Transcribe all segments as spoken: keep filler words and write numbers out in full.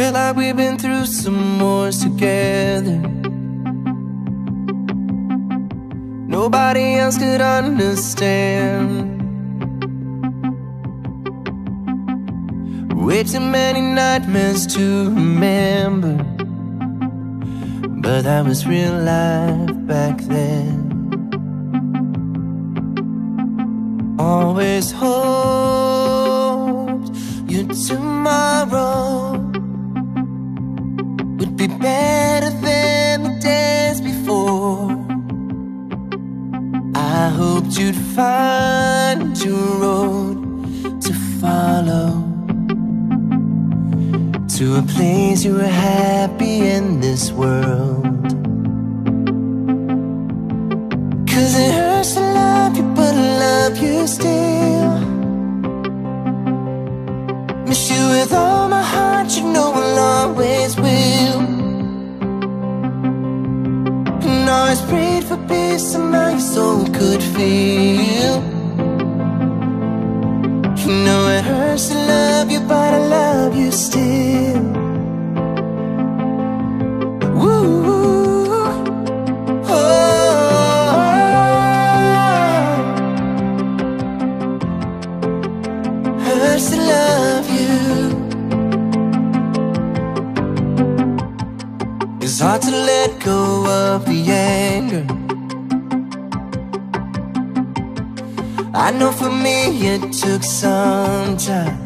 Feel like we've been through some wars together. Nobody else could understand. Way too many nightmares to remember, but that was real life back then. Always hoped your tomorrow would be better than the days before. I hoped you'd find your road to follow, to a place you were happy in this world. Cause it hurts to love you, but I love you still. Miss you with all my heart, you know I'll always will. And always prayed for peace, somehow your soul could feel. You know it hurts to love you, but I love you still. Woo, oh, hurts to love you. It's hard to let go of the anger. I know for me it took some time.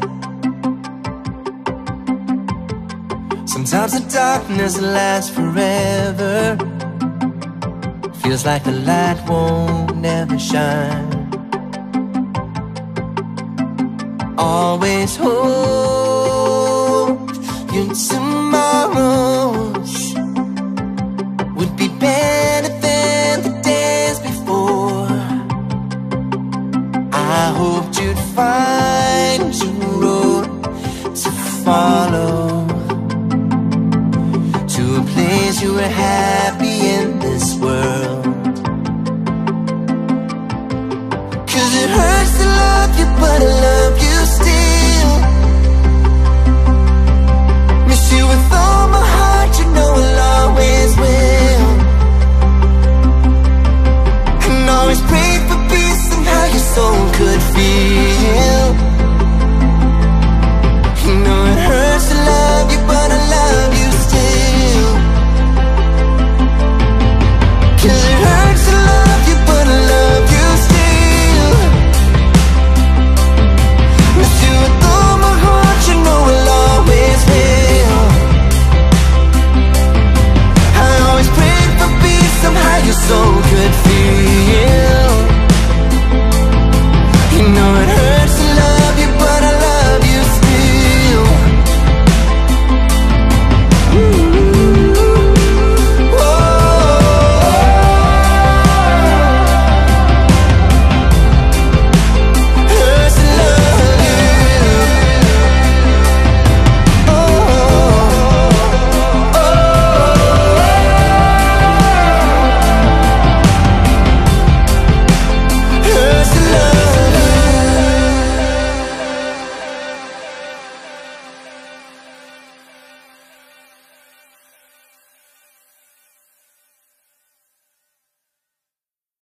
Sometimes the darkness lasts forever. Feels like the light won't never shine. Always hope your tomorrows would be better than the days before. I hoped you'd find your road to follow, to a place you were happy in this world. Cause it hurts to love you, but I love you still. Miss you with all my heart, you know I'll always will. And always pray for peace and how your soul could feel.